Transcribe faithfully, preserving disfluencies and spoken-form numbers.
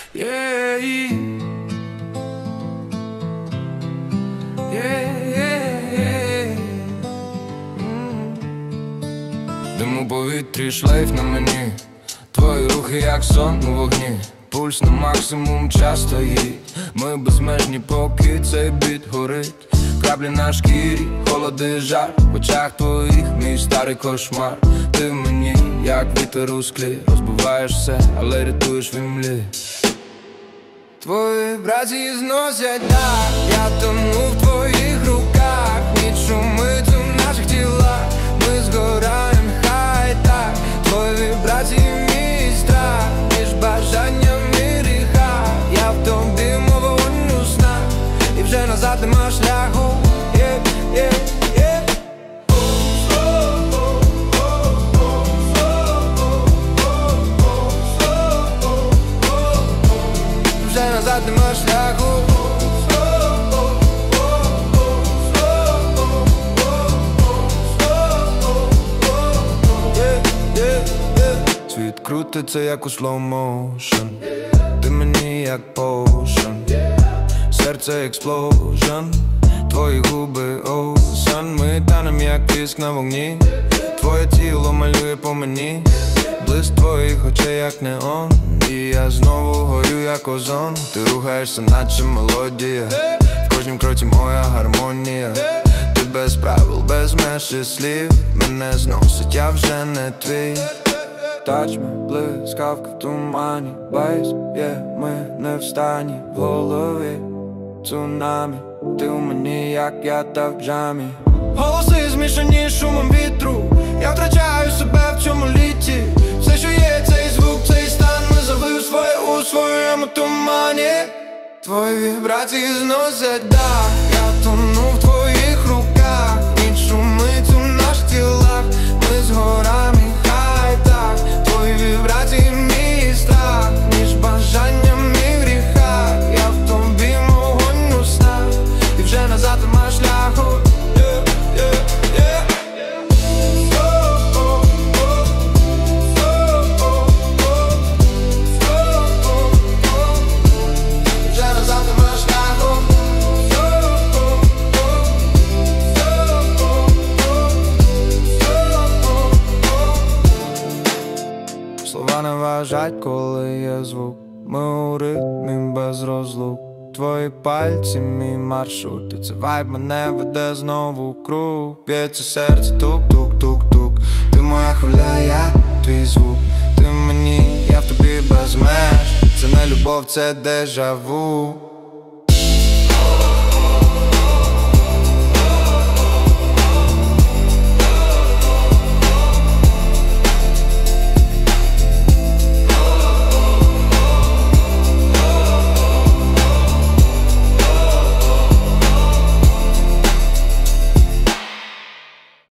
Yeah, yeah, yeah. Mm. Дим у повітрі, шлейф на мені, твої рухи як сон у вогні. Пульс на максимум, час стоїть. Ми безмежні, поки цей біт горить. Краплі на шкірі, холоди, жар. В очах твоїх мій старий кошмар. Ти в мені, як вітер у склі. Розбиваєш все, але рятуєш в імлі. Твої вібрації зносять дах. Я тону в твоїх руках. Ніч шумить у наших тілах. Ми згораєм, хай так. Твої вібрації мій страх. Між бажанням і гріха. Я в тобі, мов вогонь у снах. І вже назад нема шляху. Yeah, yeah, yeah. Вже назад нема шляху. Yeah, yeah, yeah. Світ крутиться як у slow motion. Ти мені як potion. Серце explosion. Твої губи ocean. Ми танем як піск на вогні. Твоє тіло малює по мені. Блиск твоїх очей як неон. І я знову горю як озон. Ти рухаєшся наче мелодія. В кожнім кроці моя гармонія. Ти без правил, без меж і слів. Мене зносить, я вже не твій. Touch me, блискавка в тумані. Бейс, є, ми не в стані. В голові цунамі. Ти у мені, як я та в джамі. Голоси змішані шумом вітру. Я втрачаю себе в цьому літі. Все, що є, цей звук, цей стан. Ми забив своє у своєму тумані. Твої вібрації зносять дах. Я тону в твоїх руках. Ніч шумить у наших тілах. Ми згораємо, і хай так. Твої вібрації мій страх. Між бажанням і гріха. Я в тобі, мов вогонь у снах. І вже назад нема шляху. Yeah, yeah, yeah. Слова не важать, коли є звук. Ми у ритмі без розлук. Твої пальці, мій маршрут. І це вайб мене веде знову в круг. Б'ється серце, тук-тук-тук-тук. Ти моя хвиля, я твій звук. Ти мені, я в тобі без меж. Це не любов, це дежаву.